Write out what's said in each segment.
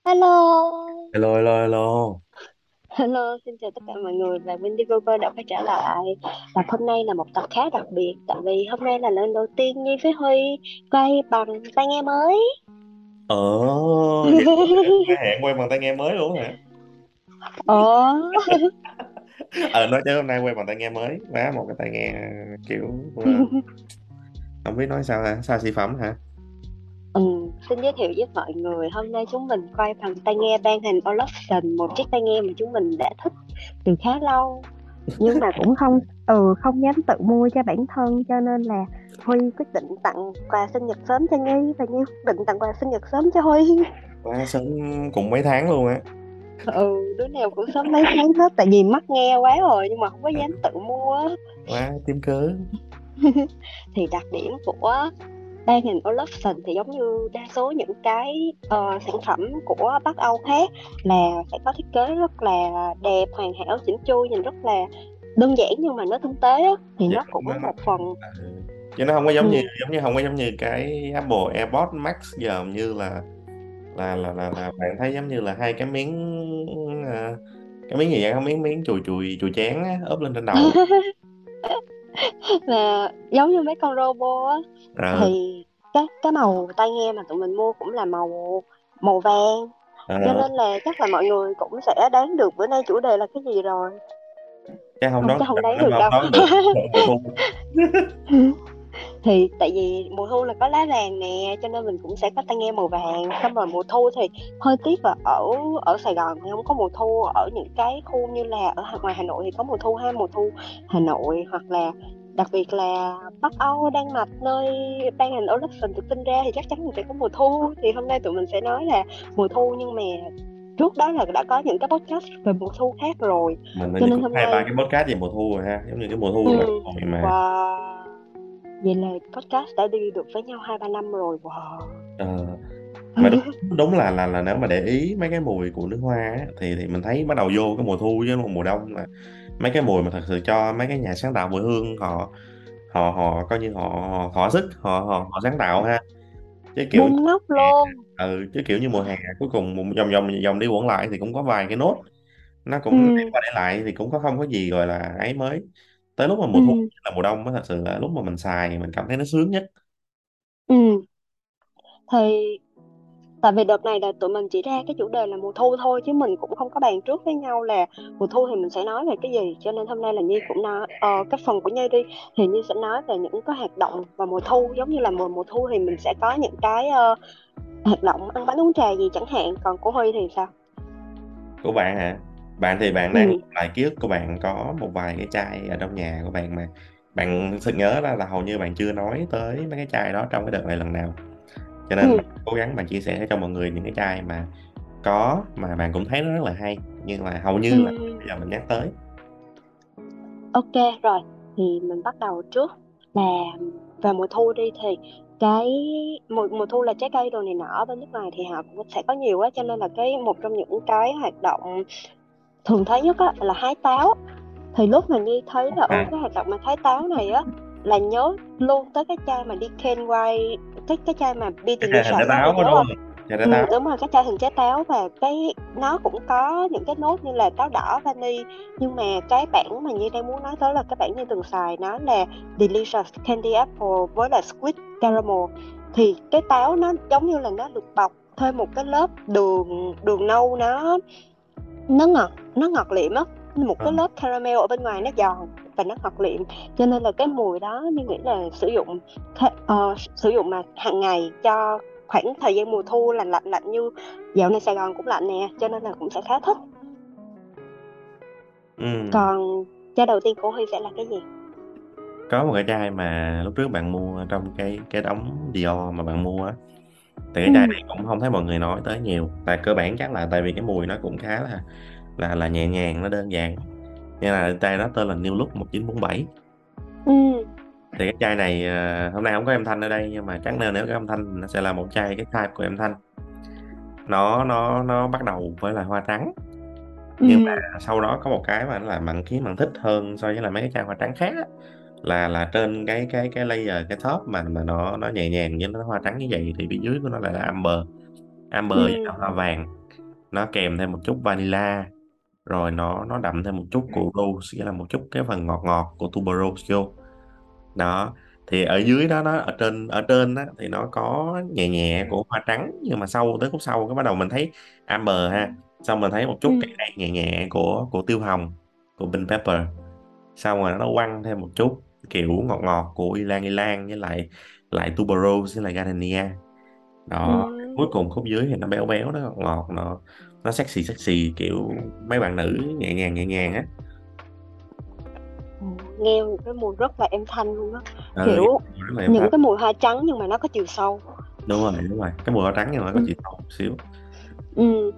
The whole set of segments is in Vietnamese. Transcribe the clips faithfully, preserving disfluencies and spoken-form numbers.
Hello, Hello, hello, hello. hello, xin chào tất cả mọi người và Wendy đã quay trở lại. Tập hôm nay là một tập khá đặc biệt tại vì hôm nay là lần đầu tiên Nhi với Huy quay bằng tai nghe mới. Ồ, vậy là hai hẹn quay bằng tai nghe mới luôn hả? Ồ, Ờ, nói chứ hôm nay quay bằng tai nghe mới. Má, một cái tai nghe kiểu ờ, không biết nói sao hả? Sao xị phẩm hả? ừ, xin giới thiệu với mọi người hôm nay chúng mình quay bằng tai nghe đang hình Olufsen, một chiếc tai nghe mà chúng mình đã thích từ khá lâu nhưng mà cũng không ừ không dám tự mua cho bản thân, cho nên là Huy quyết định tặng quà sinh nhật sớm cho Nhi và Nhi quyết định tặng quà sinh nhật sớm cho Huy. Má, sớm cùng mấy tháng luôn á. Ừ, đứa nào cũng sắm mấy tháng hết tại vì mắc nghe quá rồi nhưng mà không có dám tự mua á. Má, kiếm cớ. Thì đặc điểm của Bang Olufsen thì giống như đa số những cái ờ, sản phẩm của Bắc Âu khác là sẽ có thiết kế rất là đẹp, hoàn hảo, chỉnh chu, nhìn rất là đơn giản nhưng mà nó tinh tế á, thì Vậy nó nó, cũng nó, một phần. ừ. Chứ nó không có giống như Ừ. giống như không có giống như cái Apple AirPods Max giờ như là là là là, là bạn thấy giống như là hai cái miếng ờ, cái miếng gì vậy? Không, miếng miếng chùi chùi chùi chén á, ốp lên trên đầu. Là giống như mấy con robot á, Ờ, thì cái cái màu tai nghe mà tụi mình mua cũng là màu màu vàng, cho ờ, nên là chắc là mọi người cũng sẽ đoán được bữa nay chủ đề là cái gì rồi. chắc không Không, đoán chắc được không đâu, đoán nếu được mà không đâu. đoán được mùa thu. Thì tại vì mùa thu là có lá vàng nè cho nên mình cũng sẽ có tai nghe màu vàng, xong rồi mùa thu thì hơi tiếc là ở ở Sài Gòn thì không có mùa thu, ở những cái khu như là ở Hà- ngoài Hà Nội thì có mùa thu ha, mùa thu Hà Nội hoặc là đặc biệt là Bắc Âu, Đan Mạch, nơi Bang Olufsen được sinh ra thì chắc chắn mình sẽ có mùa thu. Thì hôm nay tụi mình sẽ nói là mùa thu nhưng mà trước đó là đã có những cái podcast về mùa thu khác rồi, Mình hình cho như nên cũng hôm hai ba nay cái podcast về mùa thu rồi ha, giống như cái mùa ừ, thu mà hồi mà wow, vậy là podcast đã đi được với nhau hai ba năm rồi, wow. ờ, mà đúng đúng là là là nếu mà để ý mấy cái mùi của nước hoa á, thì thì mình thấy bắt đầu vô cái mùa thu với mùa đông là mấy cái mùi mà thật sự cho mấy cái nhà sáng tạo mùi hương họ họ họ coi như họ họ, họ sức họ, họ họ sáng tạo ha, chứ kiểu Bung nóc luôn. ừ, chứ kiểu như mùa hè cuối cùng một vòng vòng vòng đi quẩn lại thì cũng có vài cái nốt, nó cũng để Ừ. qua để lại thì cũng có không có gì gọi là ấy mới, tới lúc mà mùa thu Ừ. là mùa đông mới thật sự là lúc mà mình xài mình cảm thấy nó sướng nhất. Ừ. Thì tại vì đợt này là tụi mình chỉ ra cái chủ đề là mùa thu thôi chứ mình cũng không có bàn trước với nhau là mùa thu thì mình sẽ nói về cái gì, cho nên hôm nay là Nhi cũng nói ờ, cái phần của Nhi đi, thì Nhi sẽ nói về những cái hoạt động vào mùa thu, giống như là mùa mùa thu thì mình sẽ có những cái ờ, hoạt động ăn bánh uống trà gì chẳng hạn, còn của Huy thì sao? Của bạn hả? Bạn thì bạn đang Ừ. lại ký ức của bạn có một vài cái chai ở trong nhà của bạn mà bạn sự nhớ ra là hầu như bạn chưa nói tới mấy cái chai đó trong cái đợt này lần nào, cho nên Ừ. bạn cố gắng bạn chia sẻ cho mọi người những cái chai mà có mà bạn cũng thấy nó rất là hay nhưng mà hầu như là Ừ. bây giờ mình nhắc tới. Ok rồi, thì mình bắt đầu trước là về mùa thu đi, thì cái mùa mùa thu là trái cây đồ này nọ ở bên nước ngoài thì họ cũng sẽ có nhiều quá, cho nên là cái một trong những cái hoạt động thường thấy nhất á, là hái táo. Thì lúc mà Nhi thấy là ừ À, cái hoạt động mà hái táo này á là nhớ luôn tới cái chai mà Decan White, cái cái chai mà Be cái chai hình trái Delicious á, táo Huy đó nhớ đúng không? không? Chai trái Ừ, táo. đúng rồi, cái chai hình trái táo, và cái nó cũng có những cái nốt như là táo đỏ, vani, nhưng mà cái bản mà Nhi đang muốn nói tới là cái bản Nhi từng xài nó là Delicious Candy Apple với là Sweet Caramel. Thì cái táo nó giống như là nó được bọc thêm một cái lớp đường đường nâu, nó nó ngọt, nó ngọt liệm á, một Ờ. cái lớp caramel ở bên ngoài nó giòn và nó ngọt liệm, cho nên là cái mùi đó mình nghĩ là sử dụng ờ, sử dụng mà hàng ngày cho khoảng thời gian mùa thu lạnh lạnh lạnh như dạo này Sài Gòn cũng lạnh nè, cho nên là cũng sẽ khá thích. Ừ. Còn chai đầu tiên của Huy sẽ là cái gì? Có một cái chai mà lúc trước bạn mua trong cái cái đống Dior mà bạn mua á, thì cái chai Ừ. này cũng không thấy mọi người nói tới nhiều, tại cơ bản chắc là tại vì cái mùi nó cũng khá là là là nhẹ nhàng, nó đơn giản, nên là chai đó tên là New Look một chín bốn bảy. Ừ. Thì cái chai này ờ, hôm nay không có em Thanh ở đây nhưng mà chắc nếu nếu có em Thanh thì nó sẽ là một chai cái type của em Thanh, nó nó nó bắt đầu với là hoa trắng, nhưng mà Ừ. sau đó có một cái mà nó là bạn khiến bạn thích hơn so với là mấy cái chai hoa trắng khác á, là là trên cái cái cái layer cái top mà mà nó nó nhẹ nhàng với nó hoa trắng như vậy thì phía dưới của nó lại là amber, amber với Ừ. cả hoa vàng. nó kèm thêm một chút vanilla, rồi nó nó đậm thêm một chút của rose, nghĩa là một chút cái phần ngọt ngọt của tuberose vô. Đó, thì ở dưới đó, nó ở trên ở trên đó thì nó có nhẹ nhẹ của hoa trắng, nhưng mà sau tới khúc sau cái bắt đầu mình thấy amber ha, xong mình thấy một Ừ. chút cái đạn nhẹ nhẹ của của tiêu hồng, của pink pepper, xong rồi nó quăng thêm một chút kiểu ngọt ngọt của ylang ylang, với lại lại tuberose với lại gardenia. Ừ. Đó, cuối cùng khúc dưới thì nó béo béo, nó ngọt ngọt, nó nó sexy sexy kiểu mấy bạn nữ nhẹ nhàng nhẹ nhàng á. Ừ. Nghe một cái mùi rất là êm thanh luôn á, Ừ, kiểu rất là em những thanh. cái mùi hoa trắng nhưng mà nó có chiều sâu. Đúng rồi, đúng rồi, cái mùi hoa trắng nhưng mà nó có Ừ. chiều sâu một xíu. Ừ.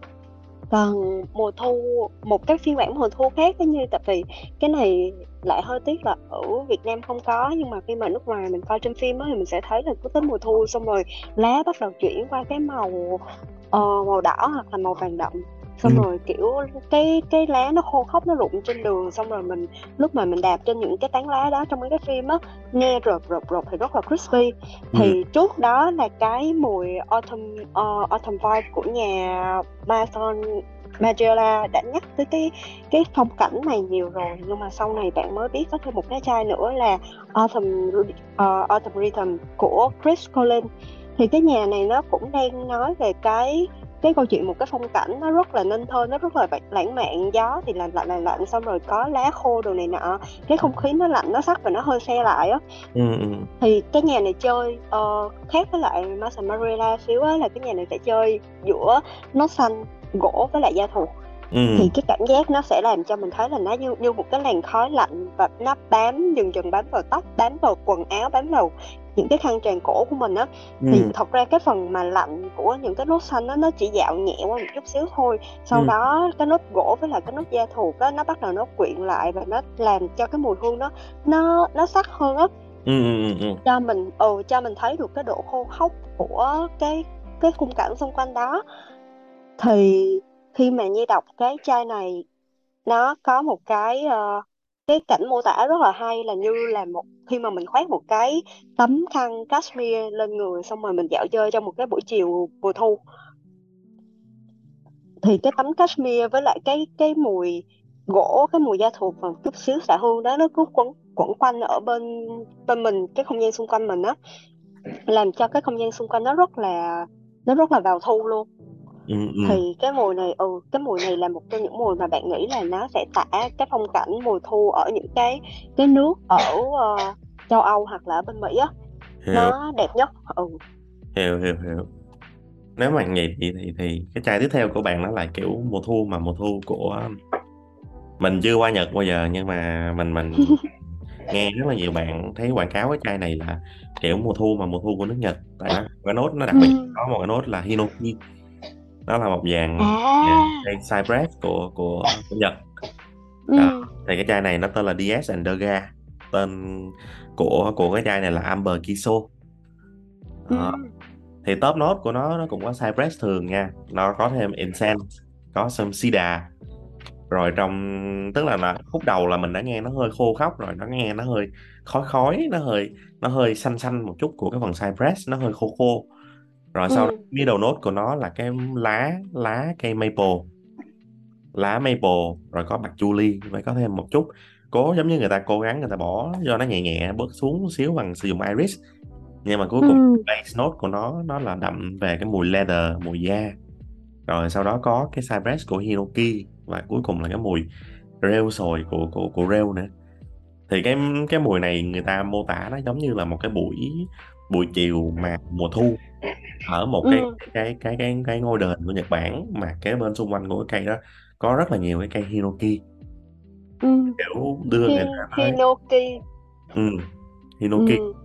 Còn mùa thu, một cái phiên bản mùa thu khác đó, như tại vì cái này lại hơi tiếc là ở Việt Nam không có, nhưng mà khi mà nước ngoài mình coi trên phim á thì mình sẽ thấy là cứ tới mùa thu xong rồi lá bắt đầu chuyển qua cái màu ờ, màu đỏ hoặc là màu vàng đậm, Ừ, xong rồi kiểu cái cái lá nó khô khốc, nó rụng trên đường, xong rồi mình lúc mà mình đạp trên những cái tán lá đó trong mấy cái phim á, nghe rợp rợp rợp thì rất là crispy. ừ, Thì trước đó là cái mùi autumn uh, autumn vibe của nhà Maison Margiela đã nhắc tới cái cái phong cảnh này nhiều rồi, nhưng mà sau này bạn mới biết có thêm một cái chai nữa là Autumn uh, Autumn Rhythm của Chris Collins. Thì cái nhà này nó cũng đang nói về cái cái câu chuyện, một cái phong cảnh nó rất là nên thơ, nó rất là lãng mạn, gió thì lạnh lạnh lạnh lạnh, xong rồi có lá khô đồ này nọ, cái không khí nó lạnh nó sắc và nó hơi se lại á. ừ, ừ, Thì cái nhà này chơi ờ, khác với lại Masa Marella xíu á, là cái nhà này sẽ chơi giữa nốt xanh, gỗ với lại da thú. ừ, Thì cái cảm giác nó sẽ làm cho mình thấy là nó như, như một cái làn khói lạnh, và nó bám dần dần bám vào tóc, bám vào quần áo, bám vào những cái khăn tràn cổ của mình á. Thì ừ, thật ra cái phần mà lạnh của những cái nốt xanh á, nó chỉ dạo nhẹ qua một chút xíu thôi, sau ừ, đó cái nốt gỗ với lại cái nốt da thú á, nó bắt đầu nó quyện lại và nó làm cho cái mùi hương nó nó nó sắc hơn á, ừ, ừ, ừ, cho mình ừ cho mình thấy được cái độ khô khốc của cái cái khung cảnh xung quanh đó. Thì khi mà Nhi đọc cái chai này, nó có một cái ờ, cái cảnh mô tả rất là hay, là như là một khi mà mình khoác một cái tấm khăn cashmere lên người, xong rồi mình dạo chơi trong một cái buổi chiều mùa thu, thì cái tấm cashmere với lại cái cái mùi gỗ, cái mùi da thú và một chút xíu xạ hương đó, nó cứ quẩn quẩn quanh ở bên bên mình, cái không gian xung quanh mình á, làm cho cái không gian xung quanh nó rất là nó rất là vào thu luôn. ừ, ừ. Thì cái mùi này ừ cái mùi này là một trong những mùi mà bạn nghĩ là nó sẽ tả cái phong cảnh mùa thu ở những cái cái nước ở ờ, châu Âu hoặc là ở bên Mỹ á, Hiểu, nó đẹp nhất. Ừ. hiểu, hiểu, hiểu. Nếu mà vậy thì thì thì cái chai tiếp theo của bạn nó là kiểu mùa thu, mà mùa thu của mình chưa qua Nhật bao giờ, nhưng mà mình mình nghe rất là nhiều bạn thấy quảng cáo cái chai này là kiểu mùa thu, mà mùa thu của nước Nhật, tại nó cái nốt nó đặc biệt, Ừ. có một cái nốt là hinoki. Nó là một dàn dàn À. cây cypress của của của Nhật. Đó. Ừ. Thì cái chai này nó tên là Diez and Degas, tên của của cái chai này là Amber Kiso. Ừ. Đó. Thì top nốt của nó nó cũng có cypress thường nha, nó có thêm incense, có some cedar, rồi trong, tức là nó, khúc đầu là mình đã nghe nó hơi khô khóc rồi, nó nghe nó hơi khói khói, nó hơi nó hơi xanh xanh một chút của cái phần cypress, nó hơi khô khô. Rồi sau đó Ừ. middle note của nó là cái lá lá cây maple, lá maple, rồi có bạc patchouli, với có thêm một chút, cố giống như người ta cố gắng người ta bỏ do nó nhẹ nhẹ bớt xuống một xíu bằng sử dụng iris, nhưng mà cuối Ừ. cùng base note của nó nó là đậm về cái mùi leather, mùi da. Rồi sau đó có cái cypress của hinoki, và cuối cùng là cái mùi rêu sồi của của của rêu nữa. Thì cái cái mùi này người ta mô tả nó giống như là một cái buổi buổi chiều mà mùa thu ở một cái Ừ. cái cái cái cái ngôi đền của Nhật Bản, mà kế bên xung quanh của cái cây đó có rất là nhiều cái cây hinoki, Ừ. kiểu đưa Hi, người ta tới. Hinoki. Ừ, hinoki. Ừ.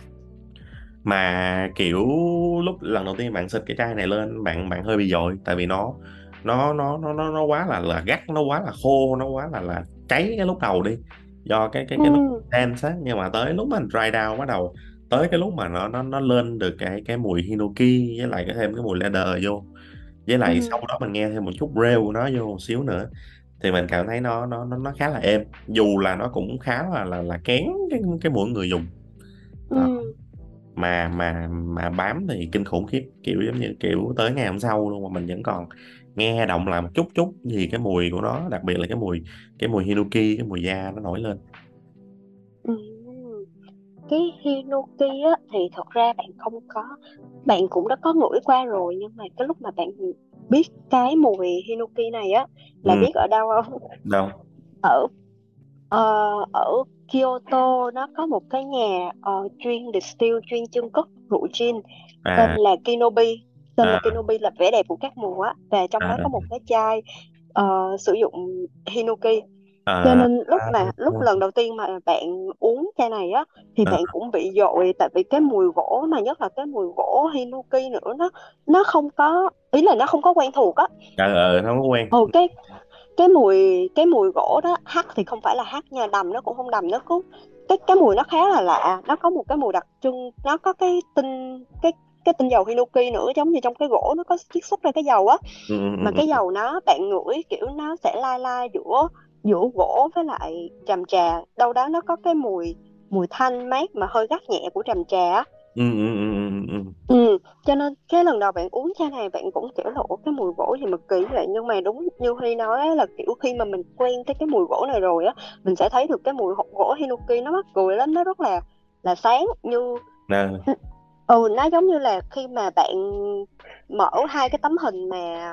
Mà kiểu lúc lần đầu tiên bạn xịt cái chai này lên, bạn bạn hơi bị dội, tại vì nó nó nó nó nó nó quá là là gắt, nó quá là khô, nó quá là là cháy cái lúc đầu đi, do cái cái Ừ. cái nốt intense á. Nhưng mà tới lúc mà dry down, bắt đầu tới cái lúc mà nó nó nó lên được cái cái mùi hinoki, với lại cái thêm cái mùi leather vô, với lại Ừ. sau đó mình nghe thêm một chút rêu của nó vô một xíu nữa, thì mình cảm thấy nó nó nó nó khá là êm, dù là nó cũng khá là là là kén cái cái mỗi người dùng. Đó. Ừ. mà mà mà bám thì kinh khủng khiếp, kiểu giống như kiểu tới ngày hôm sau luôn mà mình vẫn còn nghe động lại một chút chút gì cái mùi của nó, đặc biệt là cái mùi cái mùi Hinoki, cái mùi da nó nổi lên. Ừm, cái Hinoki á thì thật ra bạn không có, bạn cũng đã có ngửi qua rồi, nhưng mà cái lúc mà bạn biết cái mùi Hinoki này á là Ừ, biết ở đâu không? đâu. Ở ờ, ở Kyoto nó có một cái nhà ờ, chuyên distill, chuyên chưng cất rượu gin, tên À, là Kinobi. Tên là à, Kinobi là vẻ đẹp của các mùa á, và trong đó à, có một cái chai ờ, sử dụng Hinoki. Cho à, nên lúc à, mà lúc lần đầu tiên mà bạn uống chai này á thì à, bạn cũng bị dội, tại vì cái mùi gỗ, mà nhất là cái mùi gỗ Hinoki nữa, nó nó không có, ý là nó không có quen thuộc á. à, ờ, không có quen. Ồ, cái cái mùi cái mùi gỗ đó hắc thì không phải là hắc nha, đầm nó cũng không đầm, nó cứ cái cái mùi nó khá là lạ, nó có một cái mùi đặc trưng, nó có cái tinh cái cái tinh dầu Hinoki nữa, giống như trong cái gỗ nó có chiết xuất ra cái dầu á. Ừ, Mà ừ, cái dầu nó bạn ngửi kiểu nó sẽ lai lai giữa giữa gỗ với lại tràm trà, đâu đó nó có cái mùi mùi thanh mát mà hơi gắt nhẹ của tràm trà á. ừ, ừ, ừ, ừ, ừ, ừ. Ừ, cho nên cái lần đầu bạn uống chai này bạn cũng kiểu là "Ủa, cái mùi gỗ gì mà kỳ vậy", nhưng mà đúng như Huy nói á, là kiểu khi mà mình quen tới cái mùi gỗ này rồi á, mình sẽ thấy được cái mùi hột gỗ Hinoki nó mắc cười lắm, nó rất là là sáng, như Nè, ừ nó giống như là khi mà bạn mở hai cái tấm hình mà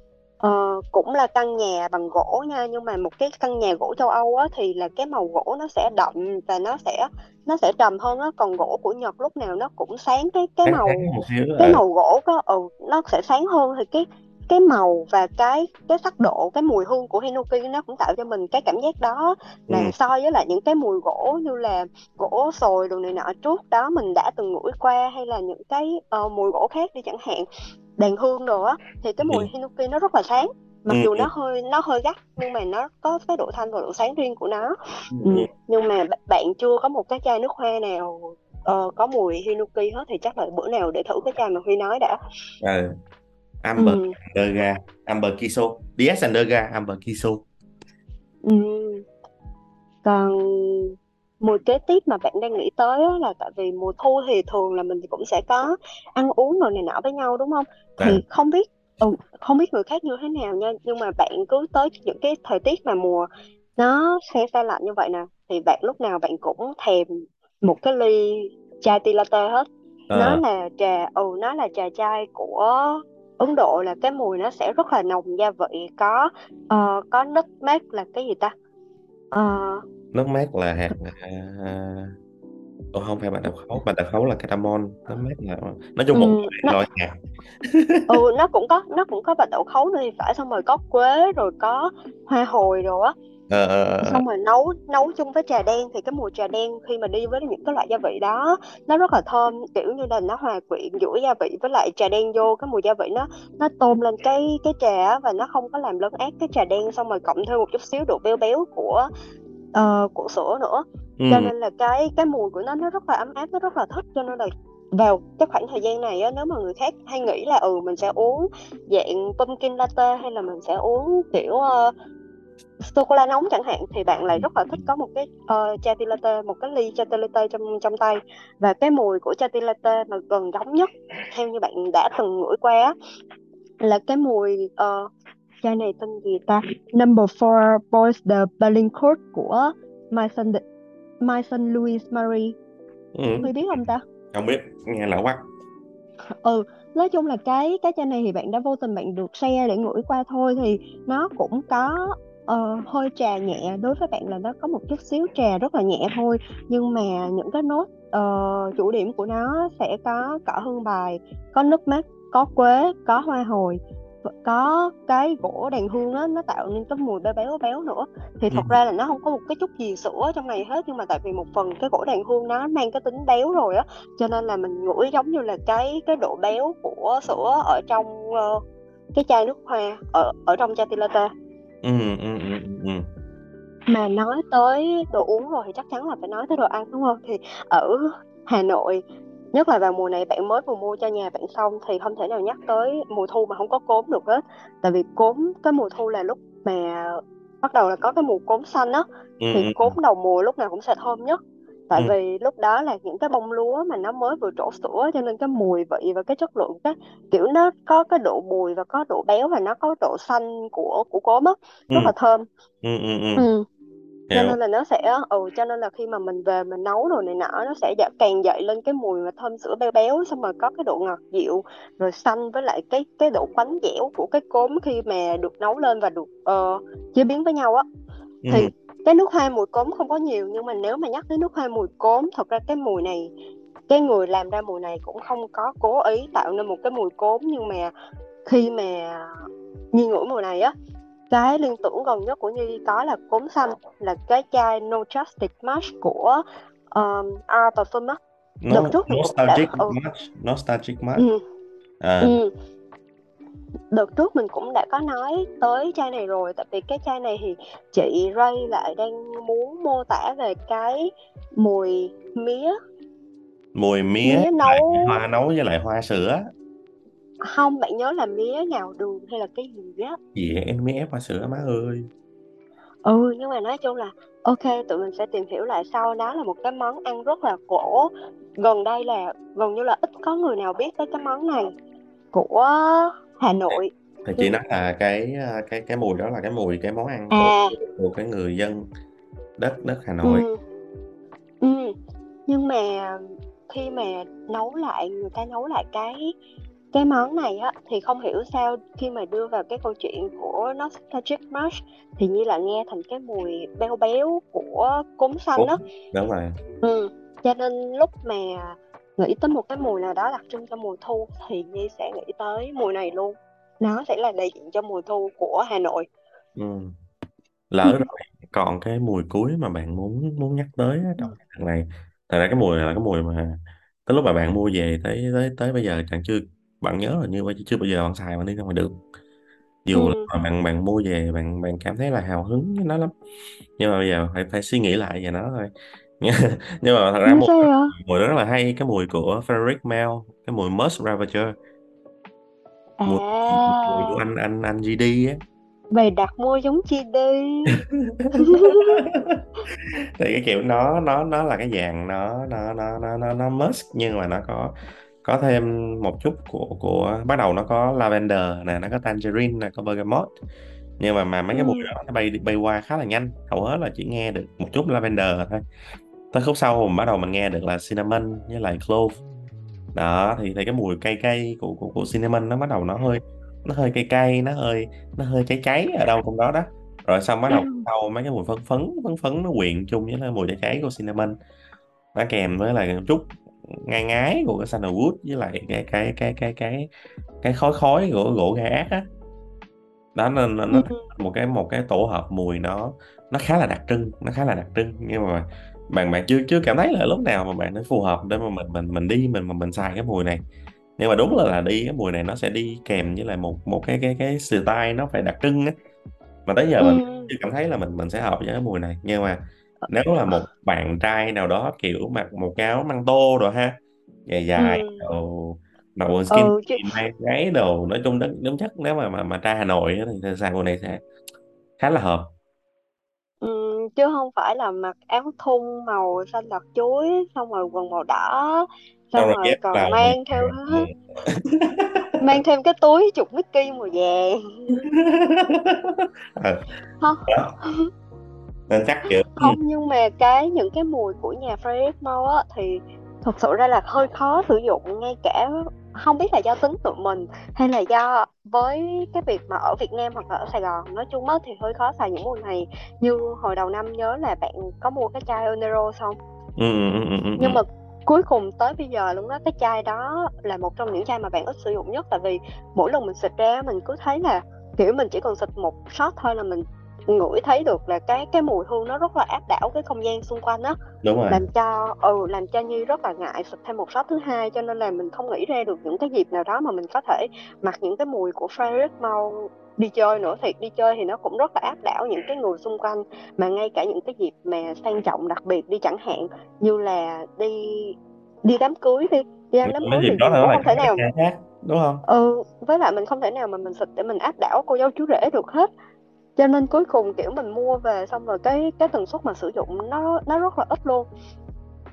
ờ, cũng là căn nhà bằng gỗ nha, nhưng mà một cái căn nhà gỗ châu Âu á thì là cái màu gỗ nó sẽ đậm và nó sẽ nó sẽ trầm hơn á, còn gỗ của Nhật lúc nào nó cũng sáng, cái cái sáng sáng màu một xíu. cái Ừ, màu gỗ có ừ, nó sẽ sáng hơn, thì cái cái màu và cái cái sắc độ, cái mùi hương của Hinoki nó cũng tạo cho mình cái cảm giác đó, là ừ, so với lại những cái mùi gỗ như là gỗ sồi đồ này nọ trước đó mình đã từng ngửi qua, hay là những cái ờ, mùi gỗ khác đi chẳng hạn, đàn hương đồ á, thì cái mùi ừ, Hinoki nó rất là sáng, mặc ừ, dù ừ, nó hơi nó hơi gắt nhưng mà nó có cái độ thanh và độ sáng riêng của nó. ừ, Ừ. ừ. Nhưng mà b- bạn chưa có một cái chai nước hoa nào ờ, có mùi Hinoki hết, thì chắc là bữa nào để thử cái chai mà Huy nói đã. Ừ. Amber Ừ. Underga, Amber Kiso, đê ét Underga, Amber Kiso. Ừ. Còn mùi kế tiếp mà bạn đang nghĩ tới á, là tại vì mùa thu thì thường là mình cũng sẽ có ăn uống rồi này nọ với nhau đúng không? Ừ. Thì không biết ừ, không biết người khác như thế nào nha, nhưng mà bạn cứ tới những cái thời tiết mà mùa nó se se lạnh như vậy nè, thì bạn lúc nào bạn cũng thèm một cái ly chai tea latte hết. Nó Ờ, là trà ừ nó là trà chai của Ấn Độ, là cái mùi nó sẽ rất là nồng gia vị, có ờ, có nutmeg là cái gì ta. Ờ, nước mát là hạt à, ồ, không phải bạch đậu khấu, bạch đậu khấu là cardamom, nước mát là nói chung một ừ, nó loại hạt. ừ nó cũng có nó cũng có bạch đậu khấu nữa thì phải, xong rồi có quế rồi có hoa hồi rồi á, Ờ, ờ, ờ, ờ. xong rồi nấu nấu chung với trà đen, thì cái mùi trà đen khi mà đi với những cái loại gia vị đó nó rất là thơm, kiểu như là nó hòa quyện giữa gia vị với lại trà đen vô, cái mùi gia vị nó nó tôn lên cái cái trà á, và nó không có làm lấn át cái trà đen, xong rồi cộng thêm một chút xíu độ béo béo của ờ, của sữa nữa, cho Ừ, nên là cái cái mùi của nó nó rất là ấm áp, nó rất là thích, cho nên là vào cái khoảng thời gian này á, nếu mà người khác hay nghĩ là ừ mình sẽ uống dạng pumpkin latte hay là mình sẽ uống kiểu ờ, sô cô la nóng chẳng hạn, thì bạn lại rất là thích có một cái uh, chai tea latte, một cái ly chai tea latte trong trong tay. Và cái mùi của chai tea latte mà gần giống nhất theo như bạn đã từng ngửi qua á, là cái mùi ờ, chai này tên gì ta, Number Four Boys the Balincourt của Maison Maison Louis Marie. ừ. Huy biết không ta? Không biết, nghe lạ quá. Ừ, nói chung là cái cái chai này thì bạn đã vô tình bạn được share để ngửi qua thôi, thì nó cũng có ờ, hơi trà nhẹ, đối với bạn là nó có một chút xíu trà rất là nhẹ thôi, nhưng mà những cái nốt ờ, chủ điểm của nó sẽ có cỏ hương bài, có nước mát, có quế, có hoa hồi, có cái gỗ đàn hương á, nó tạo nên cái mùi béo béo béo nữa. Thì Ừ, thật ra là nó không có một cái chút gì sữa trong này hết, nhưng mà tại vì một phần cái gỗ đàn hương nó mang cái tính béo rồi á, cho nên là mình ngửi giống như là cái cái độ béo của sữa ở trong ờ, cái chai nước hoa, ở ở trong chai tea latte. ừ, ừ, ừ, ừ, ừ. Mà nói tới đồ uống rồi thì chắc chắn là phải nói tới đồ ăn đúng không? Thì ở Hà Nội, nhất là vào mùa này, bạn mới vừa mua cho nhà bạn xong thì không thể nào nhắc tới mùa thu mà không có cốm được hết. Tại vì cốm cái mùa thu là lúc mà bắt đầu là có cái mùa cốm xanh á, Ừ, thì ừ, cốm đầu mùa lúc nào cũng sẽ thơm nhất. tại ừ, vì lúc đó là những cái bông lúa mà nó mới vừa trổ sữa, cho nên cái mùi vị và cái chất lượng, cái kiểu nó có cái độ bùi và có độ béo và nó có độ xanh của của cốm á, ừ, rất là thơm. ừ, ừ, ừ. Ừ. Cho Hiểu. nên là nó sẽ, ừ cho nên là khi mà mình về mình nấu đồ này nọ, nó sẽ dạ, càng dậy lên cái mùi mà thơm sữa béo béo, xong rồi có cái độ ngọt dịu, rồi xanh, với lại cái cái độ bánh dẻo của cái cốm khi mà được nấu lên và được ờ, chế biến với nhau á. Ừ, Thì cái nước hoa mùi cốm không có nhiều, nhưng mà nếu mà nhắc đến nước hoa mùi cốm, thật ra cái mùi này, cái người làm ra mùi này cũng không có cố ý tạo nên một cái mùi cốm, nhưng mà khi mà Nhi ngửi mùi này á, cái liên tưởng gần nhất của Nhi có là cốm xanh, là cái chai No Justice Match của um, R Parfum á. Đợt nó trước mình cũng đã nostalgic ừ, much, nostalgic much. ừ, À, ừ, đợt trước mình cũng đã có nói tới chai này rồi, tại vì cái chai này thì chị Ray lại đang muốn mô tả về cái mùi mía, mùi mía mía lại nấu. hoa nấu với lại hoa sữa. Không, bạn nhớ là mía nhào đường hay là cái gì á? Gì vậy? Em mới ép hoa sữa má ơi. Ừ, nhưng mà nói chung là ok, tụi mình sẽ tìm hiểu lại sau. Đó là một cái món ăn rất là cổ, gần đây là gần như là ít có người nào biết tới cái món này của Hà Nội. Thì chị Nhưng nói là cái à, cái cái mùi đó là cái mùi cái món ăn cổ à của cái người dân đất đất Hà Nội. ừ, ừ, nhưng mà khi mà nấu lại, người ta nấu lại cái cái món này á, thì không hiểu sao khi mà đưa vào cái câu chuyện của Nostalgic March thì như là nghe thành cái mùi béo béo của cốm xanh Ủa, á. đúng rồi. Ừ. Cho nên lúc mà nghĩ tới một cái mùi nào đó đặc trưng cho mùa thu thì Nhi sẽ nghĩ tới mùi này luôn. Nó sẽ là đại diện cho mùa thu của Hà Nội. Ừ. Lỡ rồi. Còn cái mùi cuối mà bạn muốn muốn nhắc tới á, trong cái lần này, thật ra cái mùi này là cái mùi mà tới lúc mà bạn mua về tới tới tới bây giờ chẳng chưa, bạn nhớ là như vậy chưa bao giờ bạn xài bạn đi ra ngoài được, dù Ừ. là bạn bạn mua về bạn bạn cảm thấy là hào hứng với nó lắm, nhưng mà bây giờ phải phải suy nghĩ lại về nó thôi. Nhưng mà thật ra Nhưng mùi sao vậy? mùi đó rất là hay, cái mùi của Frederic Malle, cái mùi Musk Ravager, mùi, mùi À, của anh anh anh giê đê á. bày đặt mua giống chi đi. Thì cái kiểu nó nó nó là cái dạng nó nó nó nó nó, nó musk, nhưng mà nó có có thêm một chút của của bắt đầu nó có lavender nè, nó có tangerine nè, có bergamot, nhưng mà mà mấy cái mùi Ừ. đó nó bay bay qua khá là nhanh, hầu hết là chỉ nghe được một chút lavender thôi, tới khúc sau mình bắt đầu mình nghe được là cinnamon với lại clove. Đó thì thì cái mùi cay cay của của, của cinnamon nó bắt đầu nó hơi nó hơi cay cay, nó hơi nó hơi cháy cháy ở đâu trong đó đó, rồi xong bắt đầu sau mấy cái mùi phấn phấn phấn phấn nó quyện chung với cái mùi cháy cháy của cinnamon, nó kèm với lại một chút ngai ngái của cái sandalwood với lại cái cái cái cái cái cái khói khói của gỗ gai ác á. Đó nên nó, nó Ừ. một cái một cái tổ hợp mùi nó nó khá là đặc trưng, nó khá là đặc trưng, nhưng mà bạn bạn chưa chưa cảm thấy là lúc nào mà bạn nó phù hợp để mà mình mình mình đi mình mà mình xài cái mùi này, nhưng mà đúng là là đi cái mùi này nó sẽ đi kèm với lại một một cái cái cái style nó phải đặc trưng á, mà tới giờ Ừ. mình chưa cảm thấy là mình mình sẽ hợp với cái mùi này. Nhưng mà nếu là một bạn trai nào đó kiểu mặc một cái áo măng tô rồi ha, dài dài Ừ. đồ, đồ skin Ừ chứ. mai gáy đồ, nói chung đúng, đúng chất nếu mà mà mà trai Hà Nội á thì xài mùi này sẽ khá là hợp. Ừ, chứ không phải là mặc áo thun màu xanh lật chuối, xong rồi quần màu đỏ, Xong xong rồi rồi dép còn là mang theo mang thêm cái túi chụp Mickey màu vàng. Ờ, Không, đó. Nên chắc kiểu ừ, không, nhưng mà cái những cái mùi của nhà Frederic Malle á thì thật sự ra là hơi khó sử dụng, ngay cả không biết là do tính tụi mình hay là do với cái việc mà ở Việt Nam hoặc là ở Sài Gòn nói chung á, thì hơi khó xài những mùi này. Như hồi đầu năm nhớ là bạn có mua cái chai Onero xong, ừ, ừ, ừ, ừ, nhưng ừ. mà cuối cùng tới bây giờ luôn đó, cái chai đó là một trong những chai mà bạn ít sử dụng nhất, tại vì mỗi lần mình xịt ra mình cứ thấy là kiểu mình chỉ cần xịt một shot thôi là mình ngửi thấy được là cái cái mùi hương nó rất là áp đảo cái không gian xung quanh á, Đúng rồi. làm cho ừ làm cho Nhi rất là ngại xịt thêm một shot thứ hai, cho nên là mình không nghĩ ra được những cái dịp nào đó mà mình có thể mặc những cái mùi của Frederic Malle đi chơi nữa. Thiệt, đi chơi thì nó cũng rất là áp đảo những cái người xung quanh, mà ngay cả những cái dịp mà sang trọng đặc biệt đi chẳng hạn, như là đi đi đám cưới đi đi đám, Nhưng đám mà cưới cái dịp thì đó mình là nó cũng là không cái thể nào. cái khác đúng không. Ừ, với lại mình không thể nào mà mình xịt để mình áp đảo cô dâu chú rể được hết, cho nên cuối cùng kiểu mình mua về xong rồi cái cái tần suất mà sử dụng nó nó rất là ít luôn.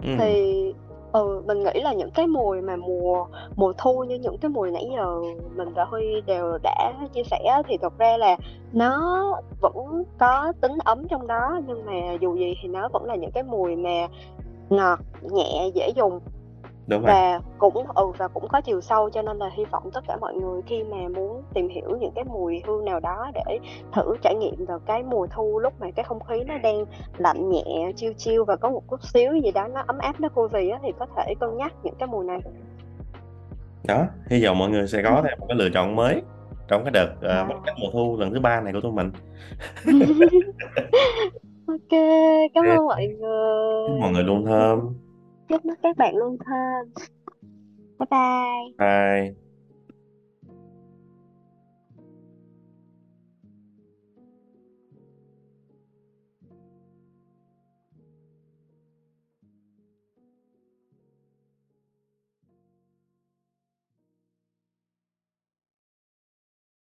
Ừ, Thì ừ mình nghĩ là những cái mùi mà mùa mùa thu như những cái mùi nãy giờ mình và Huy đều đã chia sẻ thì thật ra là nó vẫn có tính ấm trong đó, nhưng mà dù gì thì nó vẫn là những cái mùi mà ngọt nhẹ dễ dùng, đúng rồi. và cũng ừ và cũng có chiều sâu, cho nên là hy vọng tất cả mọi người khi mà muốn tìm hiểu những cái mùi hương nào đó để thử trải nghiệm vào cái mùa thu, lúc mà cái không khí nó đang lạnh nhẹ chiêu chiêu và có một chút xíu gì đó nó ấm áp nó cozy á, thì có thể cân nhắc những cái mùi này. Đó, hy vọng mọi người sẽ có thêm một cái lựa chọn mới trong cái đợt uh, bách Wow. mùa thu lần thứ ba này của tụi mình. Ok, cảm ơn Ok. mọi Chúc mọi người người. luôn thơm. Chúc các bạn luôn thơm. Bye bye. Bye.